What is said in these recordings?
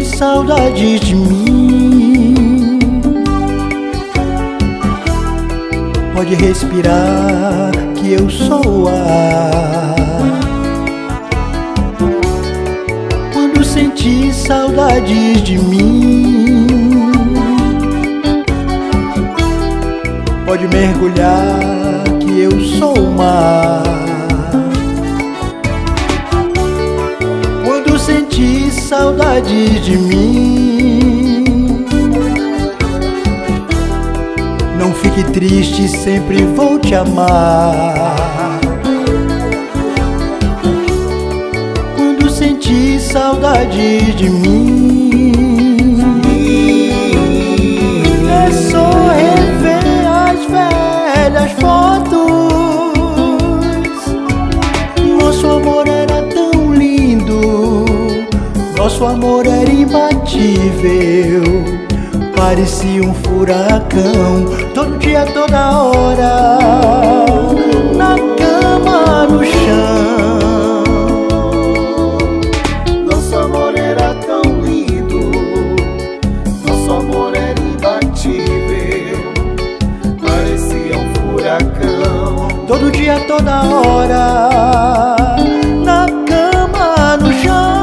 saudade de mim. Pode respirar que eu sou o ar. Quando sentir saudade de mim, pode mergulhar que eu sou o mar. Quando sentir saudade de mim, não fique triste, sempre vou te amar. Quando sentir saudade de mim, é só rever as velhas fotos. Nosso amor era tão lindo, nosso amor era imbatível. Parecia um furacão, todo dia, toda hora, na cama, no chão. Nosso amor era tão lindo, nosso amor era imbatível. Parecia um furacão, todo dia, toda hora, na cama, no chão.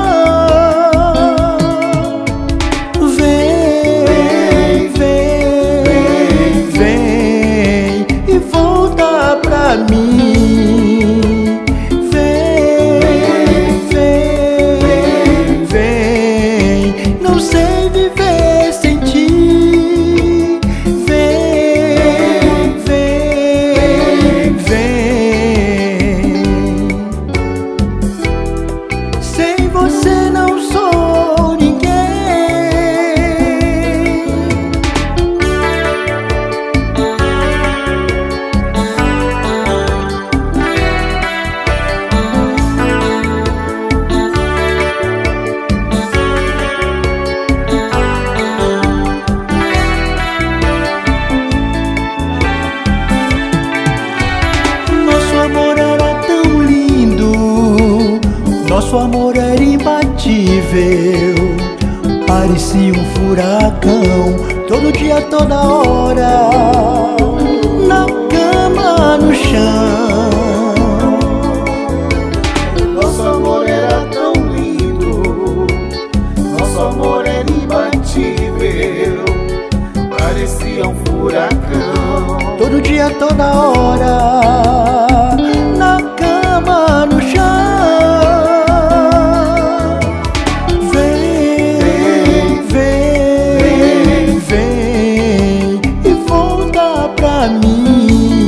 Mim, vem, não sei viver sem ti. Vem, sem você não sou ninguém. Nosso amor era imbatível, parecia um furacão, todo dia, toda hora, na cama, no chão. nosso amor era tão lindo, nosso amor era imbatível. Parecia um furacão, todo dia, toda hora, na cama, no chão. Vem e volta pra mim.